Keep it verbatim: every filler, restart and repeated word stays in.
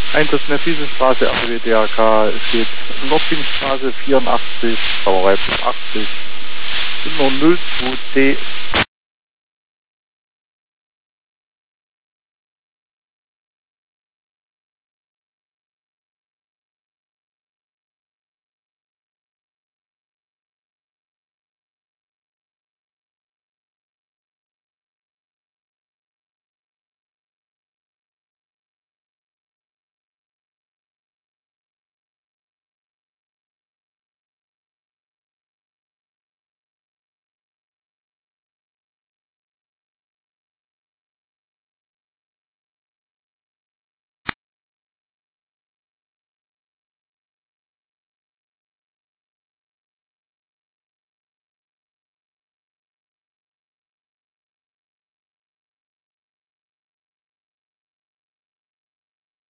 Einsatz Nerviesenstraße, A W D R K, es geht Nordwindstraße vierundachtzig, Brauerei achtzig, null zwei C